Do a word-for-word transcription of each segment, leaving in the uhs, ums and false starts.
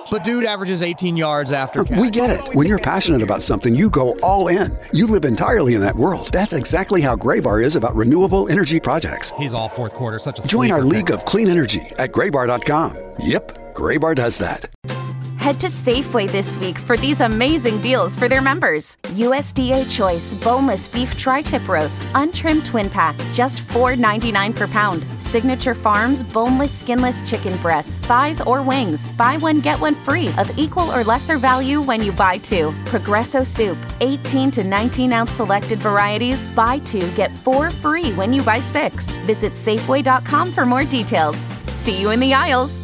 But dude averages eighteen yards after catch. We get it. When you're passionate about something, you go all in. You live entirely in that world. That's exactly how Graybar is about renewable energy projects. He's all fourth quarter, such a Join our sleeper league pick. of clean energy at graybar dot com. Yep, Graybar does that. Head to Safeway this week for these amazing deals for their members. U S D A Choice Boneless Beef Tri-Tip Roast, Untrimmed Twin Pack, just four ninety-nine per pound. Signature Farms Boneless Skinless Chicken Breasts, Thighs, or Wings. Buy one, get one free of equal or lesser value when you buy two. Progresso Soup, eighteen to nineteen ounce selected varieties. Buy two, get four free when you buy six. Visit Safeway dot com for more details. See you in the aisles.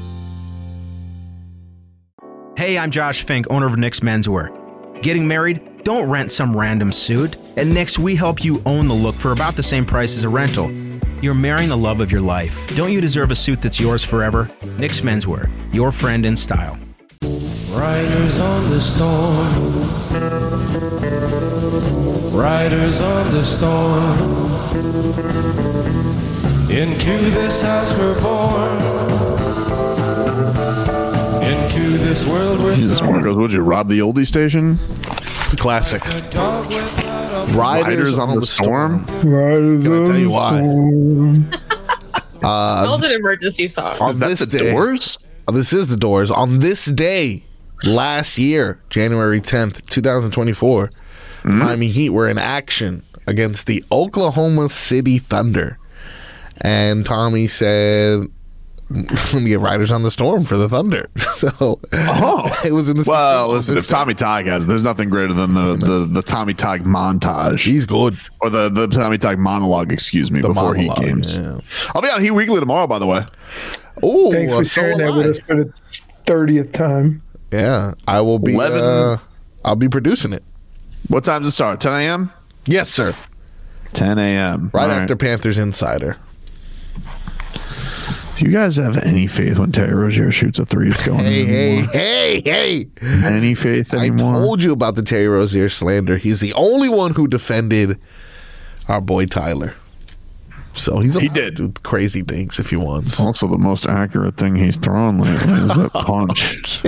Hey, I'm Josh Fink, owner of Nick's Menswear. Getting married? Don't rent some random suit. At Nick's, we help you own the look for about the same price as a rental. You're marrying the love of your life. Don't you deserve a suit that's yours forever? Nick's Menswear, your friend in style. Riders on the storm. Riders on the storm. Into this house we're born. Into this world we're Jesus, Marcos, would you rob the oldie station? It's a classic. Riders, Riders on, on the, the storm. Riders Can I tell you why? Uh, that was an emergency song. On Is that this the day, Doors? This is the Doors. On this day, last year, January tenth, twenty twenty-four, mm-hmm. Miami Heat were in action against the Oklahoma City Thunder. And Tommy said, let me get Riders on the Storm for the Thunder. So oh. it was in the Well, listen, if Tommy Tog has, there's nothing greater than the, the, the Tommy Tog montage. He's good. Or the, the Tommy Tog monologue, excuse me, the before monologue, Heat games. Yeah. I'll be on Heat Weekly tomorrow, by the way. Oh, thanks for sharing so that with us for the thirtieth time. Yeah, I will be. eleven Uh, I'll be producing it. What time does it start? ten a.m.? Yes, sir. ten a.m. Right All after right. Panthers Insider. Do you guys have any faith when Terry Rozier shoots a three? It's going Hey, hey, anymore? hey, hey. Any faith anymore? I told you about the Terry Rozier slander. He's the only one who defended our boy Tyler. So he's He allowed did. to do crazy things if he wants. Also, the most accurate thing he's thrown lately is that punch.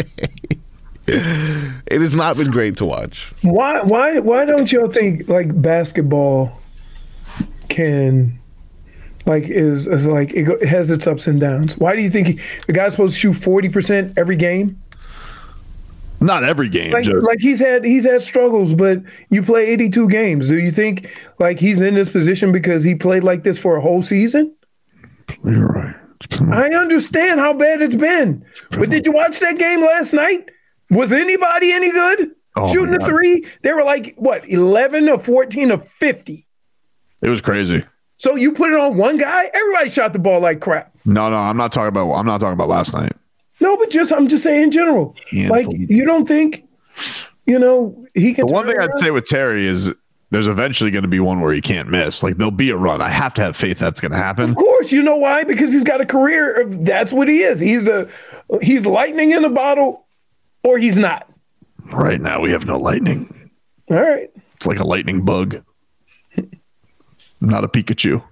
It has not been great to watch. Why? Why? Why don't y'all think like basketball can? Like is is like it, go, it has its ups and downs. Why do you think he, the guy's supposed to shoot forty percent every game? Not every game. Like, just. like he's had he's had struggles, but you play eighty-two games. Do you think like he's in this position because he played like this for a whole season? You're right. I understand how bad it's been, but did you watch that game last night? Was anybody any good Oh, shooting a three? They were like what eleven or fourteen or fifty. It was crazy. So you put it on one guy, everybody shot the ball like crap. No, no, I'm not talking about. I'm not talking about last night. No, but just I'm just saying in general. Handful. Like you don't think, you know, he can. The one turn thing around? I'd say with Terry is there's eventually going to be one where he can't miss. Like there'll be a run. I have to have faith that's going to happen. Of course, you know why? Because he's got a career of that's what he is. He's a he's lightning in a bottle, or he's not. Right now, we have no lightning. All right, it's like a lightning bug, not a Pikachu.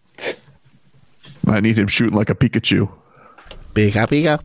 I need him shooting like a Pikachu. Pika Pika.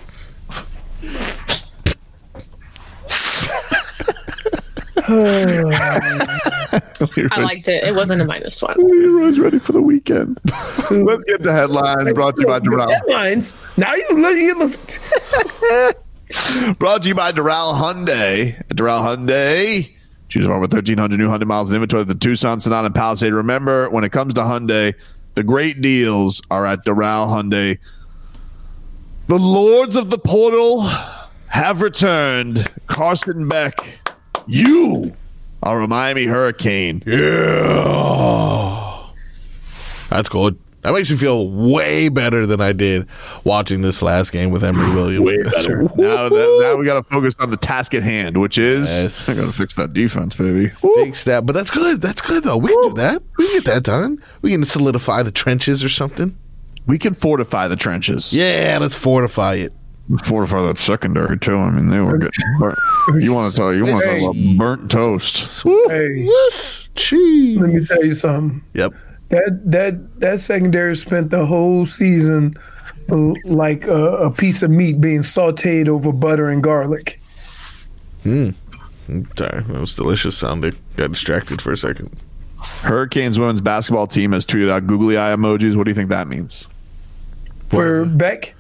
I liked it. It wasn't a minus one. Everyone's ready for the weekend. Let's get to headlines. Brought to you by Doral. Headlines. Now you look. You look. Brought to you by Doral Hyundai. At Doral Hyundai, choose from over thirteen hundred new Hyundai miles in inventory at the Tucson, Sonata, and Palisade. Remember, when it comes to Hyundai, the great deals are at Doral Hyundai. The Lords of the Portal have returned. Carson Beck, you are a Miami Hurricane. Yeah. That's good. That makes me feel way better than I did watching this last game with Emory Williams. Way better. now, that, now we got to focus on the task at hand, which is Yes. I got to fix that defense, baby. Fix that. But that's good. That's good, though. We can do that. We can get that done. We can solidify the trenches or something. We can fortify the trenches. Yeah, let's fortify it. Fortify that secondary too. I mean, they were getting burnt. You want to talk? You want to talk about burnt toast? Hey, yes, cheese. Let me tell you something. Yep. That that that secondary spent the whole season l- like a, a piece of meat being sautéed over butter and garlic. Hmm. Sorry, that was delicious sounding. Got distracted for a second. Hurricanes women's basketball team has tweeted out googly eye emojis. What do you think that means? For Beck?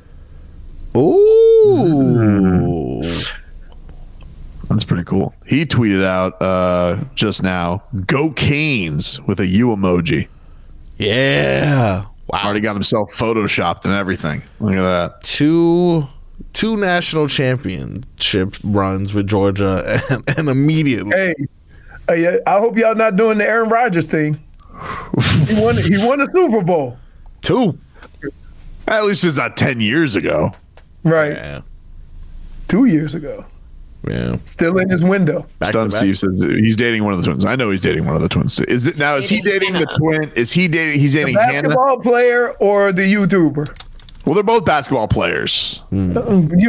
Ooh. That's pretty cool. He tweeted out uh, just now, "Go Canes" with a U emoji. Yeah. Wow. Already got himself photoshopped and everything. Look at that. Two two national championship runs with Georgia and, and immediately. Hey, hey, I hope y'all not doing the Aaron Rodgers thing. He won he won a Super Bowl. Two. At least it's not ten years ago. Right. Yeah. Two years ago. Yeah. Still in his window. Back Stun to back. Steve says he's dating one of the twins. I know he's dating one of the twins. Is it now? Is he dating the twin? Is he dating? He's The dating Hannah. basketball player or the YouTuber? Well, they're both basketball players. Uh, you,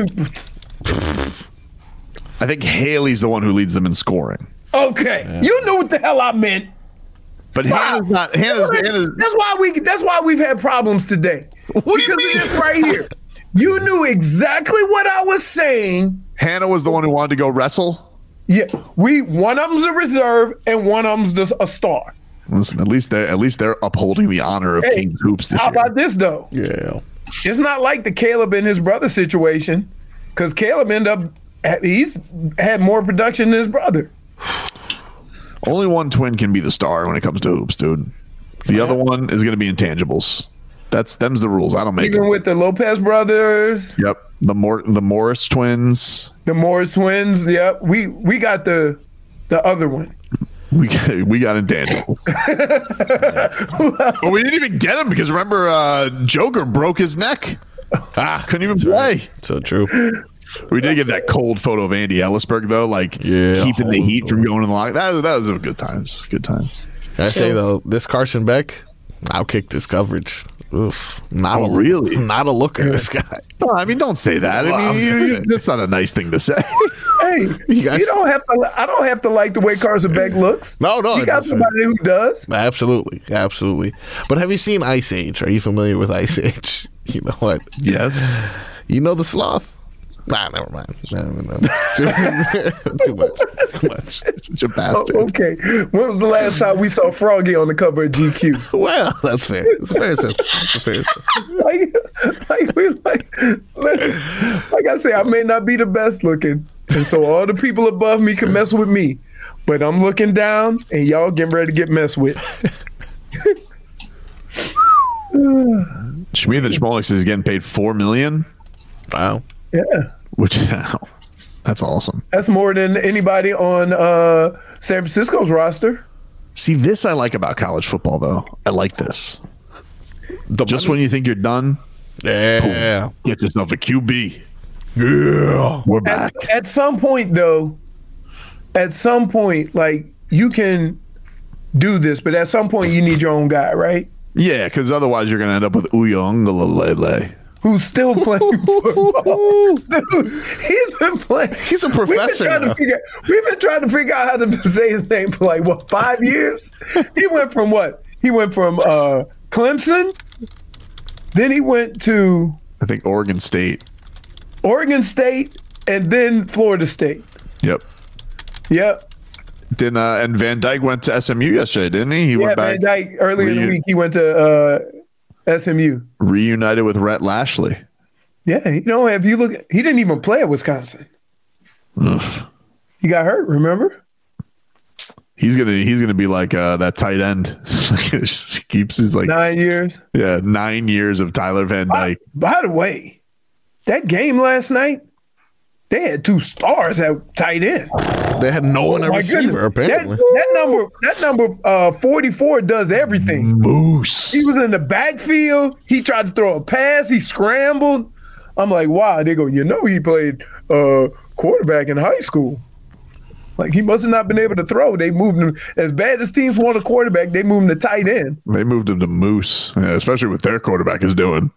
I think Haley's the one who leads them in scoring. okay. You knew what the hell I meant. But Stop. Hannah's not. Hannah's. Hannah's That's why we. That's why we've had problems today. What do you because mean? Of this right here. You knew exactly what I was saying. Hannah was the one who wanted to go wrestle. Yeah, we one of them's a reserve and one of them's just a star. Listen, at least they at least they're upholding the honor of Hey, King's Hoops this How year. about this though? Yeah. It's not like the Caleb and his brother situation, because Caleb ended up he's had more production than his brother. Only one twin can be the star when it comes to hoops, dude. The other one is going to be intangibles. That's them's the rules. I don't make Even them. with the Lopez brothers, Yep, the Mor- the Morris twins. the Morris twins. Yep, we we got the the other one. We got, we got intangibles. But we didn't even get him because remember, uh, Joker broke his neck. Ah, Couldn't even play. right. So true. We did get that cold photo of Andy Ellisberg though, like Yeah, keeping the hold heat from going in the lock. That that was a good times. Good times. I say though, this Carson Beck, I'll kick this coverage. Oof. Not Oh, a really? Not a looker, this guy. No, I mean, don't say that. Well, I I'm mean, just you, saying. that's not a nice thing to say. Hey, you, guys- don't have to. I don't have to like the way Carson Beck looks. No, no, you I got just- somebody who does. Absolutely. Absolutely. But have you seen Ice Age? Are you familiar with Ice Age? You know what? Yes. You know the sloth? Nah, never mind. No, no, no. Too, too much. Too much. Such a Oh, bastard. okay. When was the last time we saw Froggy on the cover of G Q? Well, that's fair. It's a fair assessment. It's a fair assessment. like, like we like, like, like I say, I may not be the best looking, and so all the people above me can mess with me, but I'm looking down, and y'all getting ready to get messed with. Shmee the Schmolik says he's getting paid four million. Wow. Yeah, Which that's awesome. that's more than anybody on uh, San Francisco's roster. See, this I like about college football, though. I like this. The Just money- when you think you're done, Yeah. get yourself a Q B. Yeah. We're At, back. at some point, though, at some point, like you can do this, but at some point, you need your own guy, right? Yeah, because otherwise you're going to end up with Uyongalele. Who's still playing football. Dude, he's been playing. He's a professor We've been, trying now. to figure, we've been trying to figure out how to say his name for like, what, five years? He went from what? He went from uh, Clemson. Then he went to I think Oregon State. Oregon State and then Florida State. Yep. Yep. Then uh, and Van Dyke went to S M U yesterday, didn't he? He Yeah, went Van back Dyke, earlier in the Reu- week, he went to uh, S M U. reunited with Rhett Lashley. Yeah, you know, if you look, he didn't even play at Wisconsin. He got hurt, remember? He's gonna he's gonna be like uh, that tight end. Just keeps his like Nine years. yeah nine years of Tyler Van By, Dyke. by the way, that game last night, they had two stars at tight end. They had no one at My receiver, goodness. That, apparently. that number, that number uh, forty-four does everything. Moose. He was in the backfield. He tried to throw a pass. He scrambled. I'm like, wow. They go, you know, he played uh, quarterback in high school. Like, he must have not been able to throw. They moved him. As bad as teams want a quarterback, they moved him to tight end. They moved him to Moose, yeah, especially what their quarterback is doing.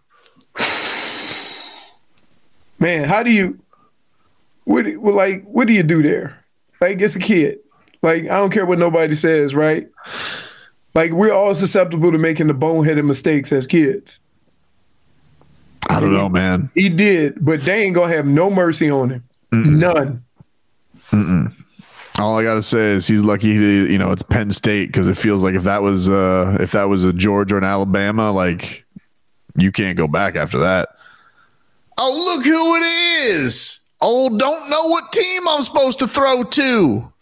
Man, how do you, what, do- well, like, what do you do there? Like, it's a kid. Like, I don't care what nobody says, right? Like, we're all susceptible to making the boneheaded mistakes as kids. I don't know, man. He did, but they ain't gonna have no mercy on him. Mm-mm. None. Mm-mm. All I gotta say is he's lucky. He, you know, it's Penn State because it feels like if that was uh, if that was a Georgia or an Alabama, like you can't go back after that. Oh, look who it is! Oh, don't know what team I'm supposed to throw to.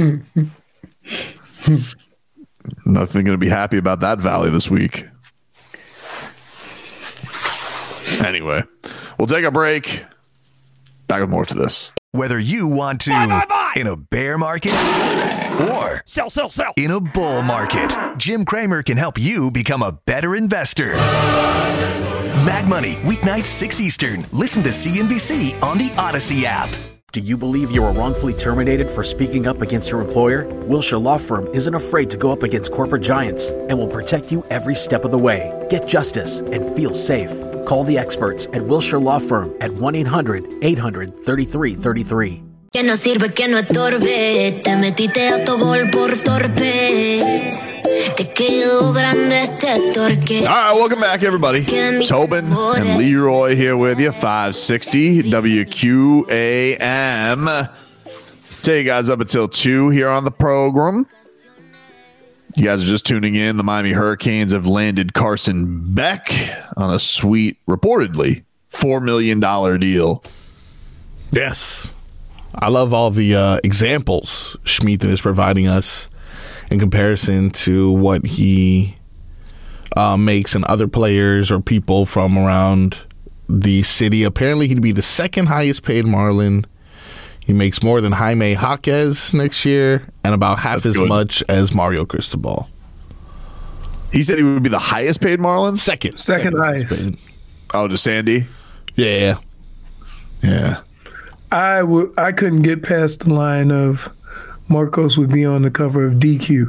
Nothing gonna be happy about that Valley this week. Anyway, we'll take a break. Back with more to this. Whether you want to buy, buy, buy. in a bear market or sell, sell, sell. in a bull market, Jim Cramer can help you become a better investor. Mad Money, weeknights six Eastern. Listen to C N B C on the Odyssey app. Do you believe you were wrongfully terminated for speaking up against your employer? Wilshire Law Firm isn't afraid to go up against corporate giants and will protect you every step of the way. Get justice and feel safe. Call the experts at Wilshire Law Firm at one eight hundred eight hundred thirty-three thirty-three. Que no sirve, que no estorbe. Te metiste autogol por torpe. Te quedó grande este torque. All right, welcome back, everybody. Tobin and Leroy here with you. five sixty W Q A M. Take you guys up until two here on the program. You guys are just tuning in. The Miami Hurricanes have landed Carson Beck on a sweet, reportedly, four million dollars deal. Yes. I love all the uh, examples Schmieden is providing us in comparison to what he uh, makes and other players or people from around the city. Apparently, he'd be the second highest paid Marlin. He makes more than Jaime Jaquez next year and about half That's as good. much as Mario Cristobal. He said he would be the highest paid Marlin? Second. Second, Second highest. Paid. Oh, to Sandy? Yeah. Yeah. I w- I couldn't get past the line of Marcos would be on the cover of D Q.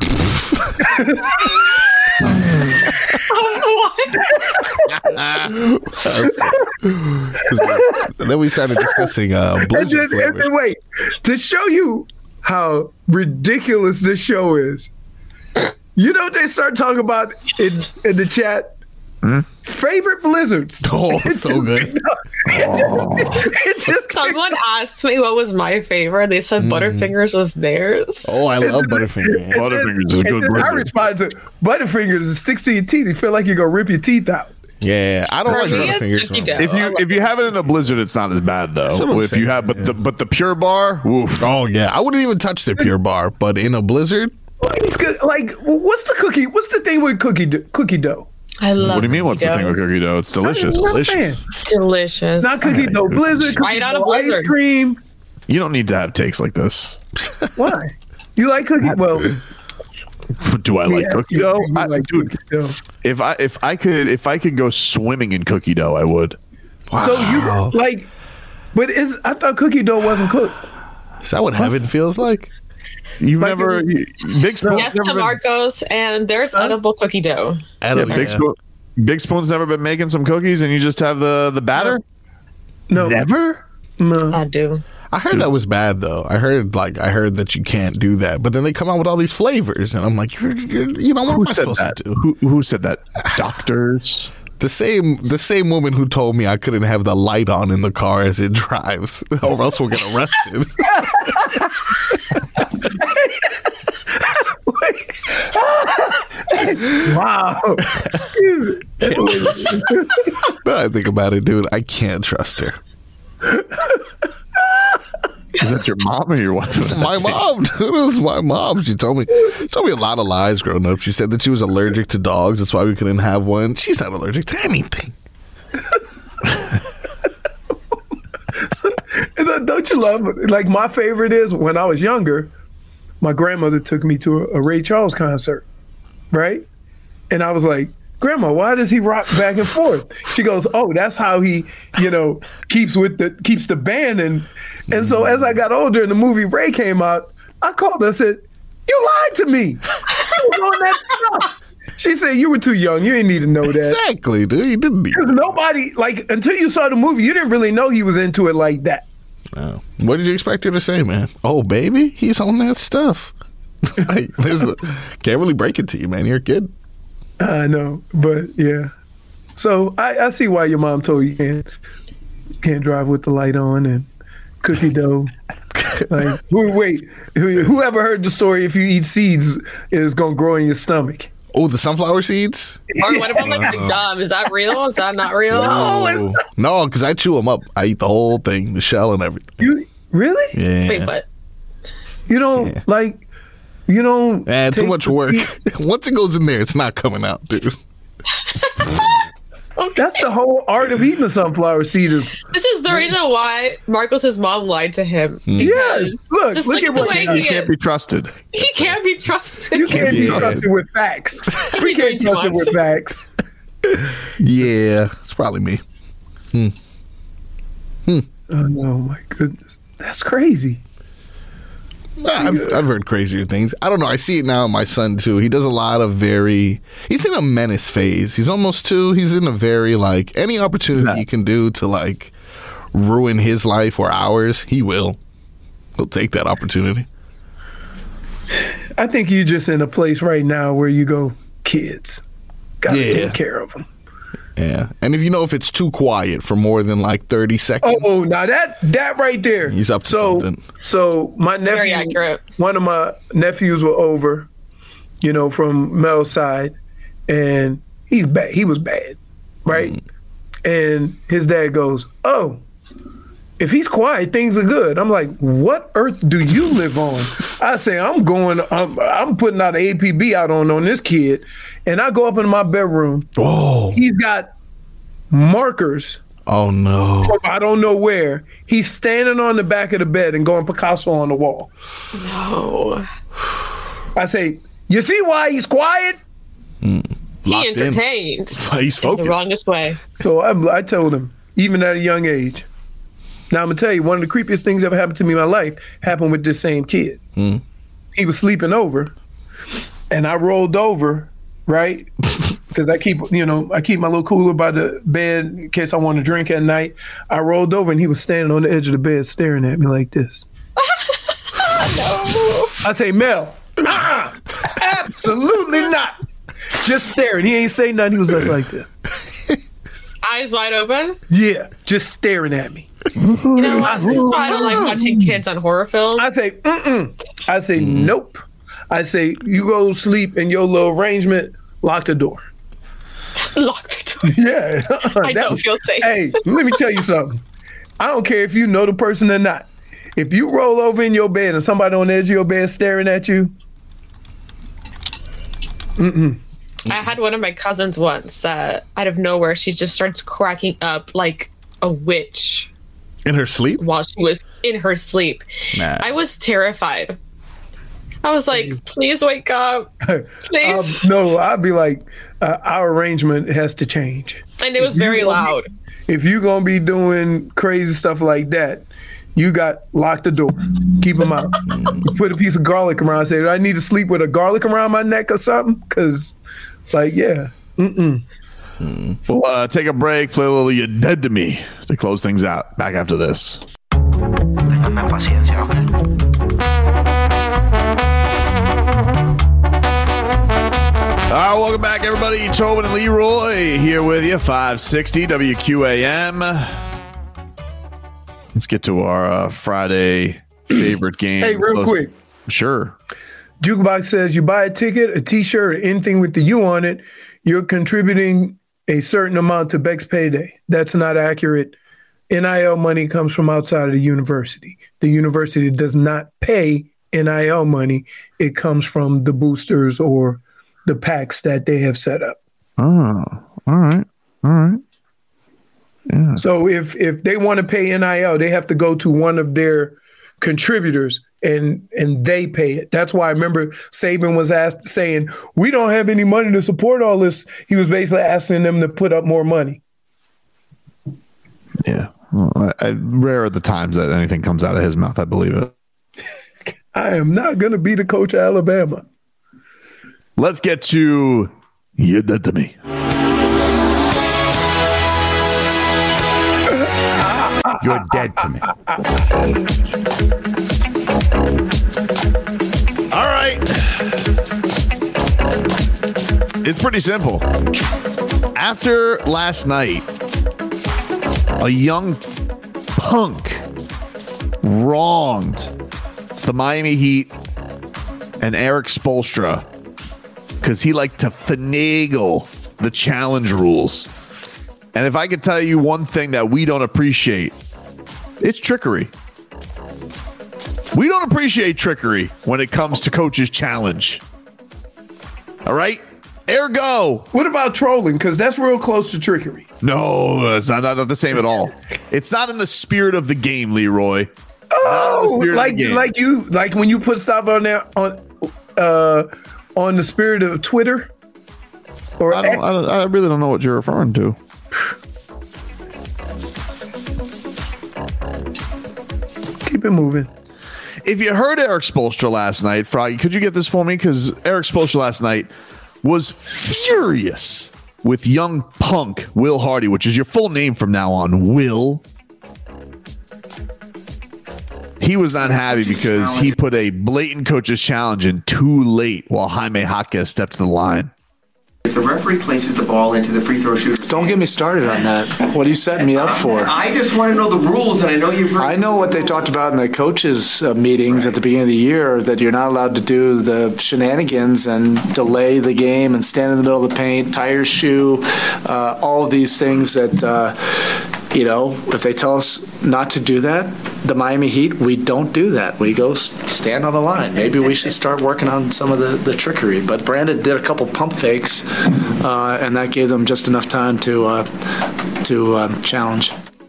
Then we started discussing uh, Blizzard and then, and then wait, to show you how ridiculous this show is, you know what they start talking about in, in the chat? Hmm? Favorite Blizzards. Oh, so good. You know, it just, it just Someone asked me what was my favorite. They said mm. Butterfingers was theirs. Oh, I love Butterfingers. Butterfingers is a good Blizzard. I respond to Butterfingers is sticks to your teeth. You feel like you're going to rip your teeth out. Yeah, I don't For like Butterfingers. If you if you have it in a Blizzard, it's not as bad though. If you have, but the but the Pure Bar, oof. Oh yeah, I wouldn't even touch the Pure Bar, but in a Blizzard, it's good. Like, what's the cookie? What's the thing with cookie do- cookie dough? I love. What do you mean? What's dough. the thing with cookie dough? It's delicious. Delicious. Delicious. Not cookie dough. Blizzard. Right out of Blizzard. Ice cream. You don't need to have takes like this. Why? You like cookie? Well. Do I like yeah, cookie dough? I, like dude, cookie dough. If I if I could if I could go swimming in cookie dough, I would. Wow. So you like, but is I thought cookie dough wasn't cooked. Is that what what heaven feels like? You've like never was, you, Big Spoon. Yes, to Marcos, and there's huh? edible cookie dough. Edible, yeah, Big yeah. Spoon. Big Spoon's never been making some cookies, and you just have the the batter. No, never. No, I do. I heard that was bad though. I heard like I heard that you can't do that, but then they come out with all these flavors, and I'm like, you're, you're, you know, what who am I supposed that? to do? Who, who said that? Doctors. The same the same woman who told me I couldn't have the light on in the car as it drives, or else we'll get arrested. Wow. Now I think about it, dude, I can't trust her. Is that your mom or your wife? My mom, dude. It was my mom. She told me she told me a lot of lies growing up. She said that she was allergic to dogs. That's why we couldn't have one. She's not allergic to anything. Don't you love it? Like, my favorite is when I was younger, my grandmother took me to a, a Ray Charles concert, right? And I was like, Grandma, why does he rock back and forth? She goes, oh, that's how he, you know, keeps with the keeps the band. And and so as I got older and the movie Ray came out, I called her and said, you lied to me. You was on that stuff. She said, you were too young. You didn't need to know that. Exactly, dude. You didn't need Because nobody, like, until you saw the movie, you didn't really know he was into it like that. Oh. What did you expect her to say, man? Oh, baby, he's on that stuff. Like, there's a, can't really break it to you, man. You're a kid. I know, but yeah. So I, I see why your mom told you can't can't drive with the light on and cookie dough. Like, who, wait, who, whoever heard the story? If you eat seeds, is gonna grow in your stomach. Oh, the sunflower seeds? Or what about like the gum? Is that real? Is that not real? No, no, because I chew them up. I eat the whole thing, the shell and everything. You really? Yeah. Wait, what? You don't yeah. like. You don't. Man, too much work. Once it goes in there, it's not coming out, dude. Okay. That's the whole art of eating a sunflower seed. Is this is the reason why Marcos's mom lied to him. Yeah, look, just look like at what he, he can't be trusted. He can't be trusted. You can't be trusted with facts. You can't be trusted with facts. Yeah, it's probably me. Hmm. Hmm. Oh no, my goodness, that's crazy. I've, I've heard crazier things. I don't know. I see it now in my son, too. He does a lot of very... He's in a menace phase. He's almost two. He's in a very, like... Any opportunity yeah. he can do to, like, ruin his life or ours, he will. He'll take that opportunity. I think you're just in a place right now where you go, kids, gotta yeah. take care of them. Yeah. And if you know if it's too quiet for more than like thirty seconds. Oh, now that that right there. He's up to so, something. So my nephew, Very accurate. one of my nephews were over, you know, from Mel's side, and he's bad. He was bad, right? Mm. And his dad goes, "Oh, if he's quiet, things are good." I'm like, "What earth do you live on?" I say, "I'm going. I'm, I'm putting out an A P B out on on this kid," and I go up into my bedroom. Oh, he's got markers. Oh no! From I don't know where. He's standing on the back of the bed and going Picasso on the wall. No. I say, "You see why he's quiet?" Mm. He entertained. In. He's focused. In the wrongest way. So I, I told him, even at a young age. Now, I'm going to tell you, one of the creepiest things ever happened to me in my life happened with this same kid. Mm. He was sleeping over, and I rolled over, right? Because I keep, you know, I keep my little cooler by the bed in case I want to drink at night. I rolled over, and he was standing on the edge of the bed staring at me like this. No. I say, Mel, uh-uh, absolutely not. Just staring. He ain't say nothing. He was just like this. Eyes wide open? Yeah, just staring at me. You know what? This is why I don't like watching kids on horror films. I say, mm-mm. I say, mm. nope. I say, you go sleep in your little arrangement, lock the door. Lock the door? Yeah. I don't was, feel safe. Hey, let me tell you something. I don't care if you know the person or not. If you roll over in your bed and somebody on the edge of your bed staring at you, mm-mm. I had one of my cousins once that out of nowhere, she just starts cracking up like a witch. In her sleep? While she was in her sleep. Nah. I was terrified. I was like, please wake up. Please. Um, no, I'd be like, uh, our arrangement has to change. And it was very loud. Be, if you're going to be doing crazy stuff like that, you got lock the door. Keep them out. You put a piece of garlic around. Say, do I need to sleep with a garlic around my neck or something? Because, like, yeah. Mm-mm. Mm. We'll uh, take a break, play a little "You're Dead to Me" to close things out. Back after this. All right, welcome back, everybody. Tobin and Leroy here with you, five sixty W Q A M. Let's get to our uh, Friday favorite game. Hey, real Close. quick. Sure. Jukebox says you buy a ticket, a T-shirt, or anything with the U on it, you're contributing a certain amount to Beck's payday. That's not accurate. N I L money comes from outside of the university. The university does not pay N I L money. It comes from the boosters or the packs that they have set up. Oh, all right. All right. Yeah. So if if they want to pay N I L, they have to go to one of their contributors and and they pay it. That's why I remember Saban was asked saying, we don't have any money to support all this. He was basically asking them to put up more money. Yeah. Well, I, I rare are the times that anything comes out of his mouth. I believe it. I am not going to be the coach of Alabama. Let's get to "You're Dead to Me." You're dead to me. All right. It's pretty simple. After last night, a young punk wronged the Miami Heat and Eric Spoelstra because he liked to finagle the challenge rules. And if I could tell you one thing that we don't appreciate, it's trickery. We don't appreciate trickery when it comes to coach's challenge. All right? Ergo. What about trolling? Because that's real close to trickery. No, it's not, not, not the same at all. It's not in the spirit of the game, Leroy. Oh, like like you like when you put stuff on there on uh on the spirit of Twitter or I, don't, X? I, don't, I really don't know what you're referring to. Keep it moving. If you heard Eric Spoelstra last night, Froggy, could you get this for me? Because Eric Spoelstra last night was furious with young punk Will Hardy, which is your full name from now on, Will. He was not happy because he put a blatant coach's challenge in too late while Jaime Jaquez stepped to the line. If the referee places the ball into the free throw shooter, don't get me started on that. What are you setting me up for? I just want to know the rules, and I know you've heard. I know what they talked about in the coaches' uh, meetings right. at the beginning of the year, that you're not allowed to do the shenanigans and delay the game and stand in the middle of the paint, tie your shoe, uh, all of these things that, uh, you know, if they tell us not to do that, the Miami Heat, we don't do that. We go stand on the line. Maybe we should start working on some of the, the trickery. But Brandon did a couple pump fakes, uh, and that gave them just enough time to uh, to um, challenge.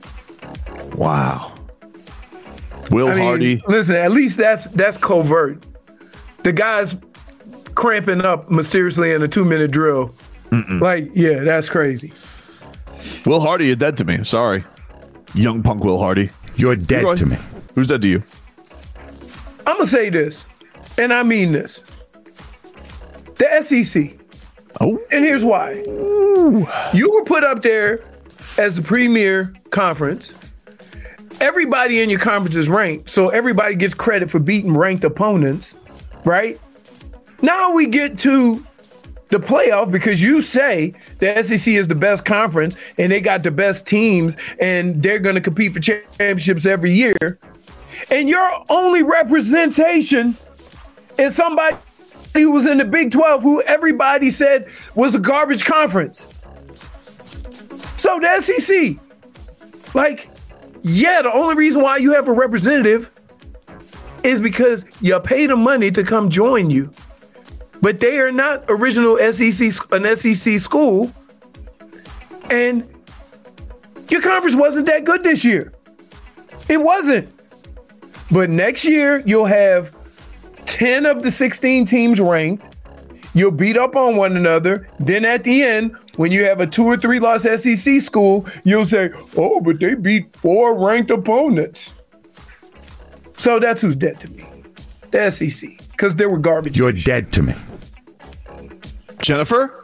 Wow. Will I mean, Hardy. Listen, at least that's that's covert. The guy's cramping up mysteriously in a two-minute drill. Mm-mm. Like, yeah, that's crazy. Will Hardy, you're dead to me. Sorry. Young punk Will Hardy. You're dead Leroy, to me. Who's dead to you? I'm going to say this, and I mean this. The S E C. Oh. And here's why. Ooh. You were put up there as the premier conference. Everybody in your conference is ranked, so everybody gets credit for beating ranked opponents, right? Now we get to the playoff because you say the S E C is the best conference and they got the best teams and they're going to compete for championships every year. And your only representation is somebody who was in the Big twelve who everybody said was a garbage conference. So the S E C, like, yeah, the only reason why you have a representative is because you pay the money to come join you. But they are not original S E C, an S E C school. And your conference wasn't that good this year. It wasn't. But next year, you'll have ten of the sixteen teams ranked. You'll beat up on one another. Then at the end, when you have a two or three loss S E C school, you'll say, oh, but they beat four ranked opponents. So that's who's dead to me. The S E C. Because they were garbage. You're dead to me. Jennifer?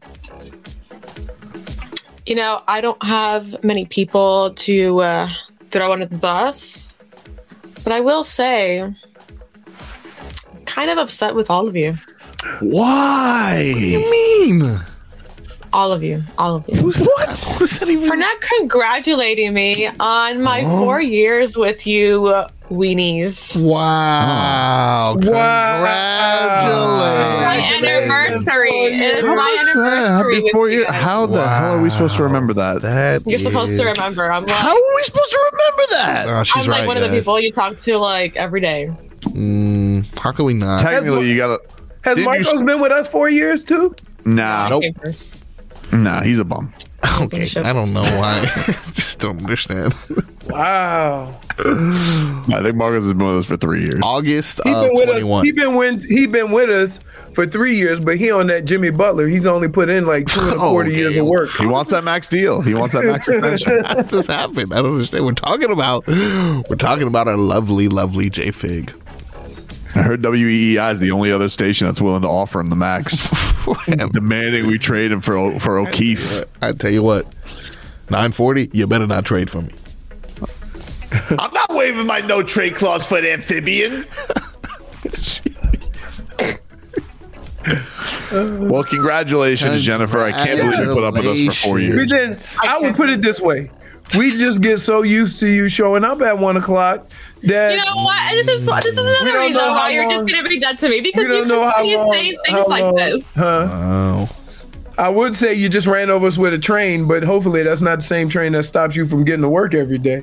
You know, I don't have many people to uh, throw under the bus. But I will say, I'm kind of upset with all of you. Why? What do you mean? All of you. All of you. Who's what? Who's that even? For not congratulating me on my oh. four years with you uh, weenies. Wow. Oh. Congratulations. My anniversary. It is my anniversary. With Before you you, how the wow. hell are we supposed to remember that? that You're is... supposed to remember. I'm like, how are we supposed to remember that? Oh, she's I'm like right, one guys. of the people you talk to like every day. Mm, how can we not? Technically, you gotta. Has Marcos you... been with us four years too? Nah. Nope. Nah, he's a bum. Okay, I don't know why. Just don't understand. Wow. I think Marcus has been with us for three years. August he of been twenty-one. He been with he been with us for three years, but he on that Jimmy Butler. He's only put in like two and forty okay. years of work. He wants that max deal. He wants that max extension. How does this happen? I don't understand. We're talking about we're talking about our lovely, lovely J Fig. I heard W E E I is the only other station that's willing to offer him the max, demanding we trade him for for O'Keefe. I tell you what, nine forty. You better not trade for me. I'm not waiving my no trade clause for an amphibian. Well, congratulations, Jennifer. I can't believe you put up with us for four years. We didn't. I would put it this way: we just get so used to you showing up at one o'clock that You know what? This is this is We another don't reason know why how you're just long- going to be dead to me because we don't you know how continue long- saying how things like long- this. Huh? Oh. I would say you just ran over us with a train, but hopefully that's not the same train that stops you from getting to work every day.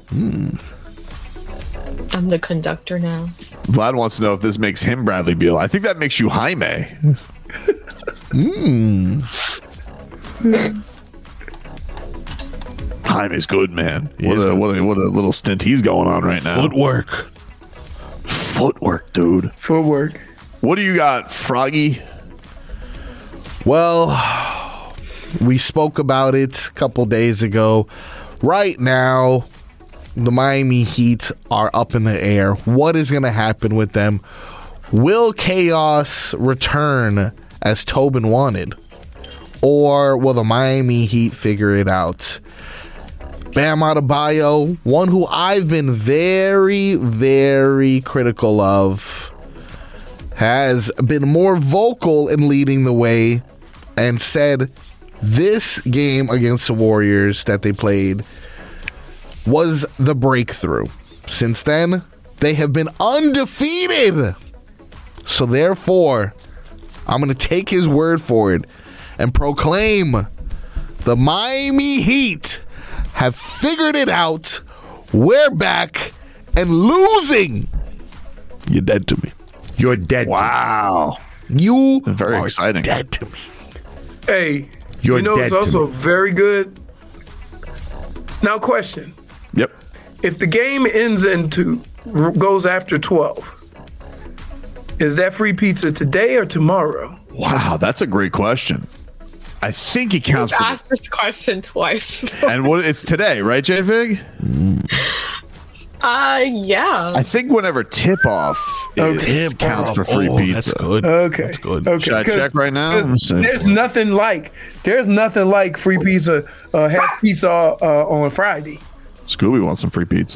I'm the conductor now. Vlad wants to know if this makes him Bradley Beal. I think that makes you Jaime. Mm. Jaime's good, man. What a, what a what a little stint he's going on right now. Footwork. Footwork, dude. Footwork. What do you got, Froggy? Well, we spoke about it a couple days ago. Right now, the Miami Heat are up in the air. What is going to happen with them? Will Chaos return as Tobin wanted? Or will the Miami Heat figure it out? Bam Adebayo, one who I've been very, very critical of, has been more vocal in leading the way and said this game against the Warriors that they played was the breakthrough. Since then, they have been undefeated. So therefore, I'm going to take his word for it and proclaim the Miami Heat have figured it out. We're back and losing. You're dead to me. You're dead. Wow. You Very are exciting. dead to me. Hey, You're you know dead it's to also me. very good. Now, question: Yep. if the game ends into goes after twelve, is that free pizza today or tomorrow? Wow, that's a great question. I think he counts I've for asked this question twice. and what it's today, right, J-Fig? Uh, yeah. I think whenever tip off is, Tip counts off. for free Oh, pizza. That's good. Okay, That's good. Okay, Should I 'cause- check right now? 'cause Let me see. There's nothing like there's nothing like free pizza. Uh, have pizza uh, on Friday. Scooby wants some free pizza.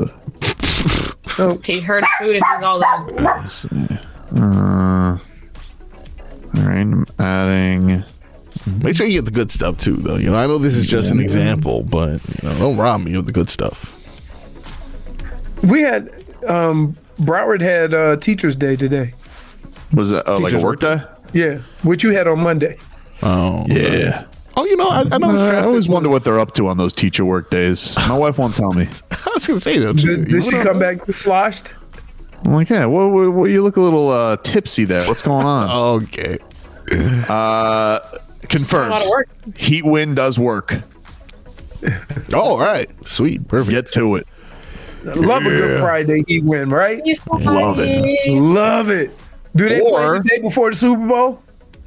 He heard food and he's all in. Let's see. Uh, all right, I'm adding. Make sure you get the good stuff too, though. You know, I know this is just an example, but you know, don't rob me of the good stuff. We had um, Broward had uh, Teachers Day today. Was that oh, like a Teachers work day? Yeah, which you had on Monday. Oh, Yeah. Oh, you know, I, I know. Uh, I traffic always was- wonder what they're up to on those teacher work days. My wife won't tell me. I was gonna say, don't you? Did, did she come back sloshed? I'm like, yeah, well, well, well, you look a little uh, tipsy there. What's going on? Okay. Uh, confirmed. A lot of work. Heat win does work. Oh, all right. Sweet. Perfect. Get to it. Love a good Friday Heat win, right? Love it. Love it. Do they Or- play the day before the Super Bowl?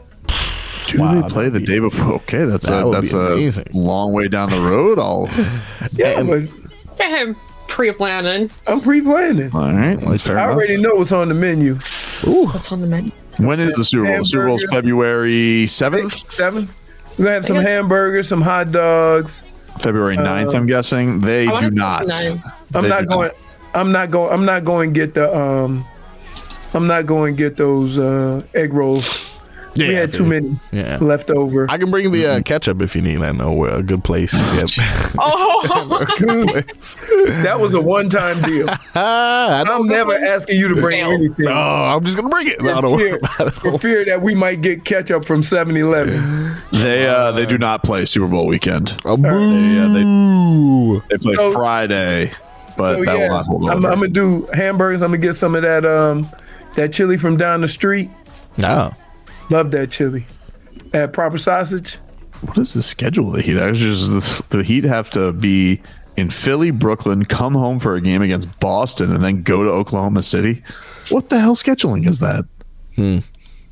Do Wow, they play the day before? Okay, that's That a would that's be a amazing. long way down the road. I'll Yeah, but Get him pre-planning. I'm pre-planning. all right. Well, fair I enough. already know what's on the menu. What's on the menu? When is the Super Bowl? The Super Bowl's Hamburger. February seventh, Seven. We're gonna have some I guess- hamburgers, some hot dogs. February ninth. I'm guessing they I wanna do say not. nine. I'm They not do going. I'm not going. I'm not going to get the. Um, I'm not going to get those uh, egg rolls. Yeah, we had I too feel you. many Yeah. left over. I can bring the uh, ketchup if you need. I know where a good place to get. Oh, place. That was a one-time deal. I I'm never asking you to bring Fail. anything. No, I'm just gonna bring it. No, For don't worry fear, about it. for fear that we might get ketchup from seven eleven. They uh they do not play Super Bowl weekend. Oh, They, uh, boo. they play So- Friday, but So that yeah, will not hold I'm, over. I'm gonna do hamburgers. I'm gonna get some of that um, that chili from down the street. No. Love that chili. Add proper sausage. What is the schedule of the Heat? I was just the Heat have to be in Philly, Brooklyn, come home for a game against Boston, and then go to Oklahoma City. What the hell scheduling is that? Hmm.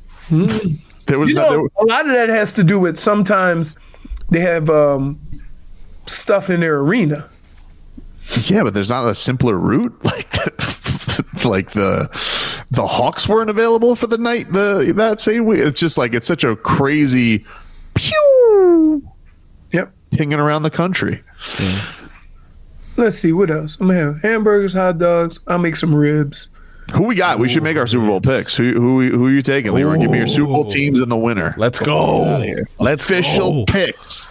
There was You no, know, there, a lot of that has to do with sometimes they have um, stuff in their arena. yeah, but there's not a simpler route like like the the Hawks weren't available for the night the that same week. It's just like it's such a crazy pew Yep. pinging around the country. Let's see what else. I'm gonna have hamburgers, hot dogs. I'll make some ribs. Who we got? We should make our Super Bowl picks. Who who who are you taking, Leroy? Give me your Super Bowl teams and the winner. Let's go. Let's official go. picks.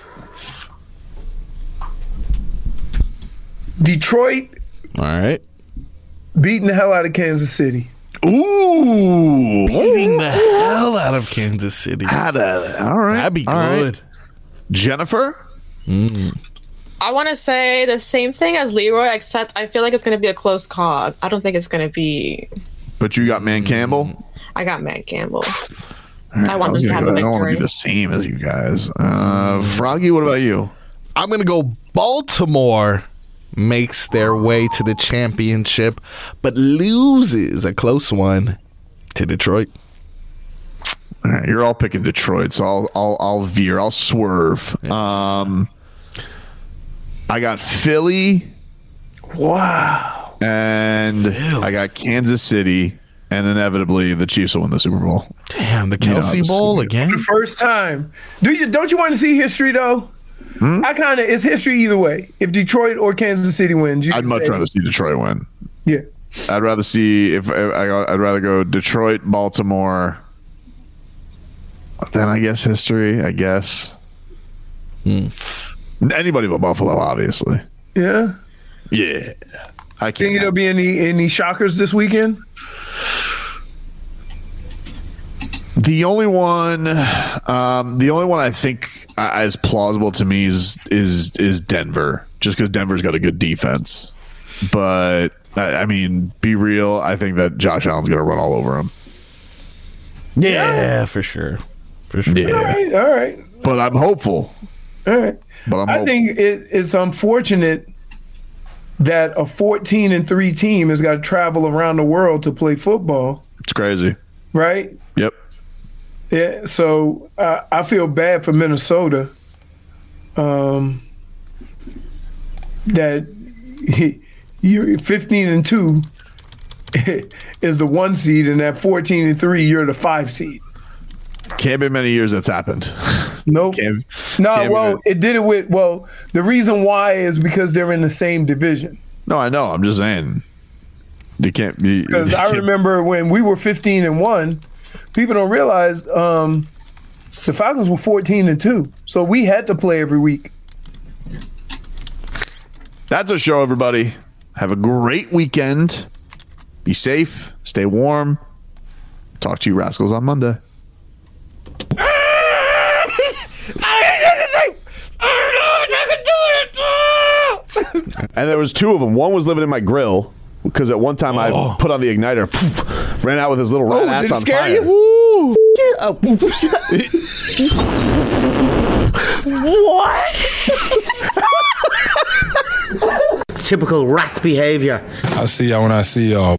Detroit. All right. Beating the hell out of Kansas City. Ooh. Beating the hell out of Kansas City. Had a, all right. That'd be all good. Right. Jennifer? Mm. I want to say the same thing as Leroy, except I feel like it's going to be a close call. I don't think it's going to be. But you got Man Campbell? I got Man Campbell. Right, I want I them to have go, the I don't want to victory. be the same as you guys. Uh, Froggy, what about you? I'm going to go Baltimore makes their way to the championship, but loses a close one to Detroit. All right, you're all picking Detroit, so I'll I'll, I'll veer. I'll swerve. Yeah. Um, I got Philly. Wow. And Philly. I got Kansas City, and inevitably the Chiefs will win the Super Bowl. Damn, the Kelsey you know, Bowl again. The first time. Do you don't you want to see history though? Hmm? I kind of it's history either way. If Detroit or Kansas City wins, you I'd much say, rather see Detroit win. Yeah. I'd rather see if I I'd rather go Detroit, Baltimore. Then I guess history. I guess hmm. anybody but Buffalo, obviously. Yeah. Yeah. I can't. Think there'll be any any shockers this weekend? The only one, um, the only one I think uh, is plausible to me is is is Denver, just because Denver's got a good defense. But I, I mean, be real. I think that Josh Allen's going to run all over him. Yeah, yeah, for sure, for sure. Yeah, all right, all right. But I'm hopeful. All right. But I'm I hopeful. think it, it's unfortunate that a fourteen and three team has got to travel around the world to play football. It's crazy, right? Yep. Yeah. So uh, I feel bad for Minnesota. Um, that he, you're fifteen and two is the one seed, and at fourteen and three, you're the five seed. Can't be many years that's happened. Nope. Can't, no, can't well, it did it with, well, the reason why is because they're in the same division. No, I know. I'm just saying. You can't be. Because I remember when we were fifteen and one, people don't realize um, the Falcons were fourteen and two. So we had to play every week. That's a show, everybody. Have a great weekend. Be safe. Stay warm. Talk to you rascals on Monday. And there was two of them. One was living in my grill because at one time Oh. I put on the igniter, poof, ran out with his little rat Oh, ass did it on scare fire. you? Woo, What? Typical rat behavior. I'll see y'all when I see y'all.